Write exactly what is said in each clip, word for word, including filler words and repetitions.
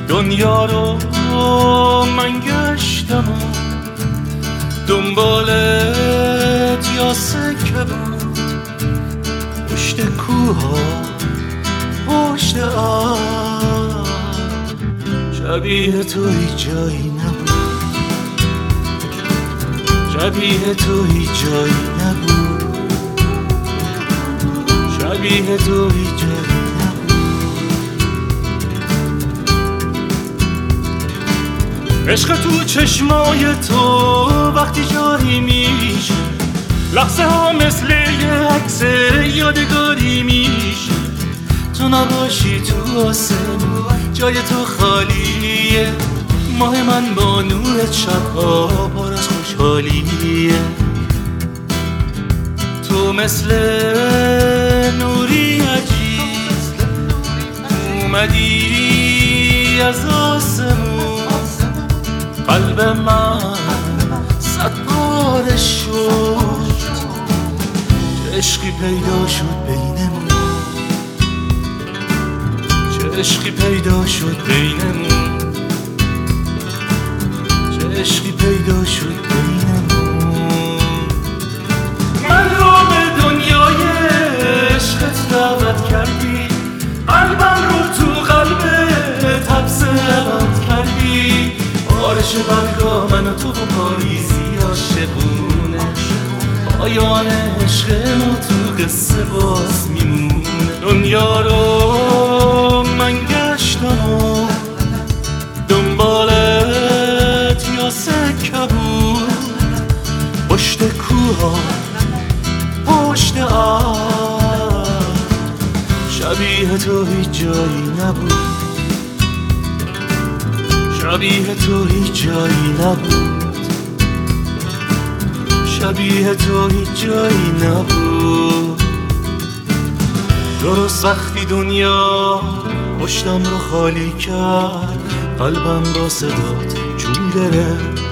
دنیا رو من گشتم و دنبالت یا سکه بود، پشت کوها پشت آب، شبیه تو هیچ جایی نبود، شبیه تو هیچ جایی نبود، شبیه تو هیچ جایی نبود. عشق تو چشمای تو وقتی جاری میشه، لحظه ها مثل یه عکس یادگاری میشه. تو نباشی تو آسمون جای تو خالیه، ماه من با نورت شبها پر از خوشحالیه. تو مثل نوری عجیب اومدی از آسمون، قلب من صد باره شد، چه عشقی پیدا شد بینمون، چه عشقی پیدا شد بینمون، چه عشقی پیدا شد بینمون. من رو به دنیای عشقت دعوت کردی، قلبم رو تو قلبت حبس ابد کردی. بارش برگا من و تو و پاییزی عاشقونه، پایان عشق ما تو قصه باز میمونه. دنیا رو من گشتم و دنبالت یا سکه بود، پشت کوها پشت آب، شبیه تو هیچ جایی نبود، شبیه تو هیچ جایی نبود، شبیه تو هیچ جایی نبود. درست وقتی دنیا پشتم رو خالی کرد، قلبم با صدات جون گرفت.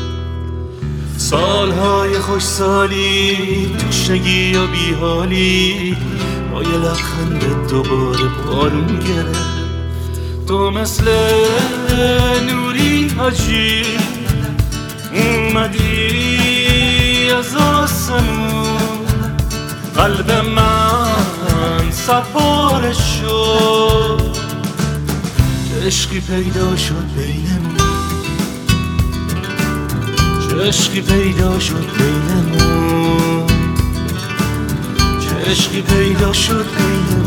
سالهای خوش سالی تشنگی و بیحالی، با یه لبخند دوباره بارون گرفت. تو مثل نوری عجیب اومدی از آسمون، قلب من سپاره شد، چه عشقی پیدا شد بینمون، چه عشقی پیدا شد بینمون، چه عشقی پیدا شد بینمون.